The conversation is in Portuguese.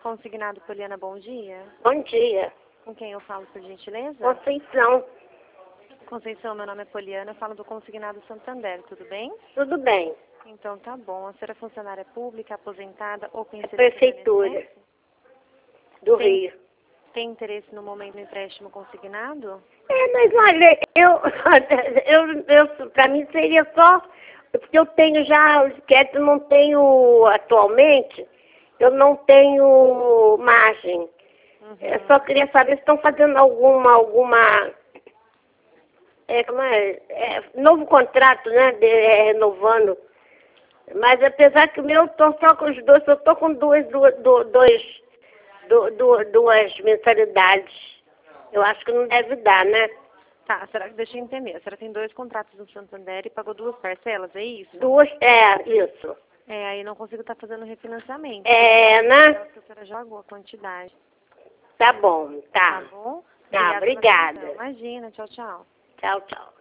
Consignado Poliana, bom dia. Bom dia. Com quem eu falo, por gentileza? Conceição. Conceição, meu nome é Poliana, eu falo do Consignado Santander, tudo bem? Tudo bem. Então tá bom. A senhora é funcionária pública, aposentada ou pensionista? Prefeitura do Rio. Tem interesse no momento no empréstimo consignado? Mas olha, para mim seria só, porque eu tenho já, os créditos não tenho atualmente, eu não tenho margem. Eu só queria saber se estão fazendo alguma novo contrato, né, renovando. Mas apesar que o meu, eu tô só com os dois, eu tô com duas mensalidades. Eu acho que não deve dar, né? Tá, deixa eu entender. A senhora tem 2 contratos no Santander e pagou 2 parcelas, é isso? Isso. Aí não consigo estar fazendo refinanciamento. Né? A senhora já pagou a quantidade. Tá bom, tá. Tá bom? Tá, obrigada. Imagina, tchau, tchau. Tchau, tchau.